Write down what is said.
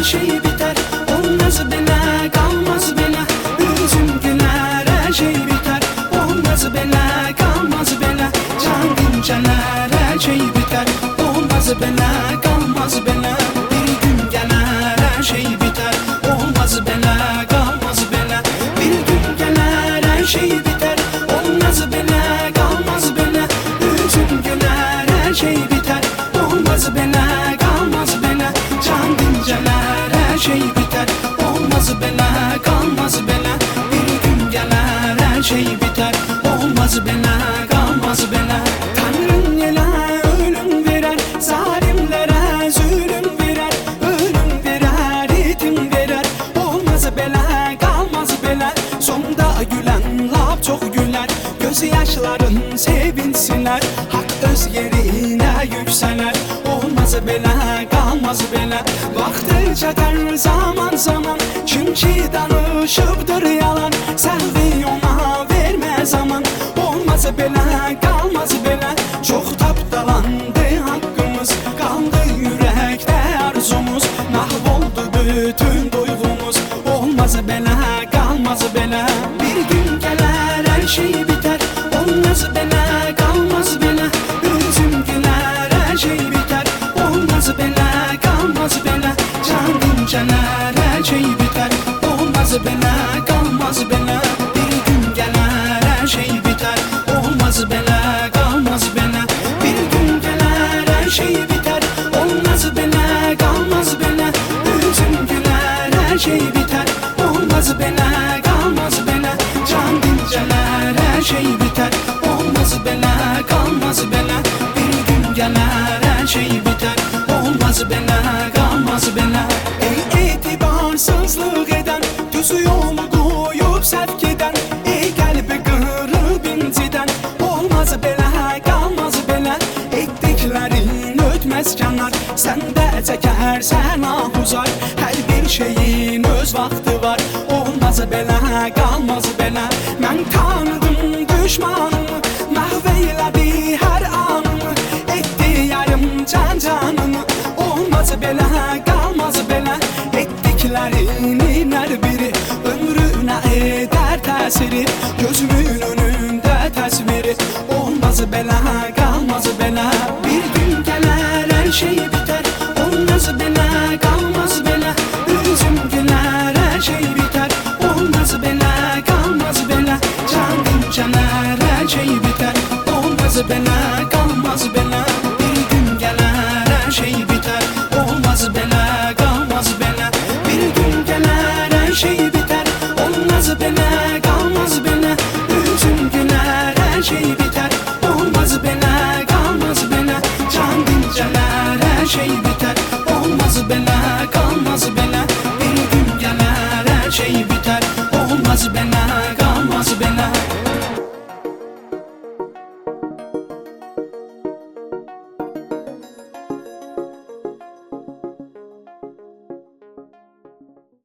her şey biter. Olmaz belə, qalmaz belə. Üzüm gülər, her şey biter. Olmaz belə, qalmaz belə. Can dincələr, her şey biter. Olmaz belə, qalmaz belə. Bir gün gələr, her şey biter. Olmaz belə, qalmaz belə. Bir gün gələr, her şey biter. Olmaz belə, qalmaz belə. Üzüm gülər, her şey biter. Olmaz belə, qalmaz belə. Can dincələr, her şey biter. Olmaz belə, qalmaz belə. Bir gün gələr, her şey biter. Olmaz belə, qalmaz belə. Tanrım elə ölüm verər, zalimlərə zulüm verər. Ölüm verər, itim verər. Olmaz belə, qalmaz belə. Sonda gülən lap çox gülər. Göz yaşların sevinsinlər. Haqq öz yerinə yüksələr. Olmaz belə, qalmaz belə. Vaxtı çatar zaman zaman. Kim ki danışıbdır yalan. Səhvi ona vermə zaman. Olmaz belə, qalmaz belə. Çox tapdalandı haqqımız. Qaldı ürəkdə arzumuz. Mahv oldu bütün duyğumuz. Olmaz belə, qalmaz belə. Bir gün gələr, her şey biter. Olmaz belə, qalmaz belə. Üzüm gülər, her şey biter. Olmaz belə, qalmaz belə. Can dincələr, her şey biter. Olmaz belə, qalmaz belə. Bir gün gələr, her şey biter. Olmaz belə, qalmaz belə. Bir gün gələr, her şey biter. Olmaz belə, qalmaz belə. Üzüm gülər, her şey biter. Olmaz belə, qalmaz belə. Can dincələr, her şey biter. Olmaz belə, qalmaz belə. Bir gün gələr, her şey biter. Olmaz belə, qalmaz belə. Ey etibarsızlıq edən, düzü yolu qoyub səhv gedən. Ey qəlbi qırıb incidən. Olmaz belə, qalmaz belə. Etdiklərin ötməz kənar. Sən də çəkərsən ahuzar. Hər bir şeyin öz vaxtı var. Olmaz belə, qalmaz belə. Mən tanıdım düşmanımı. Məhv elədi hər anımı. Etdi yarım canımı. Olmaz belə, qalmaz belə. Etdiklərinin hər biri ömrünə edər təsiri. Gözümün önündə təsviri. Olmaz belə,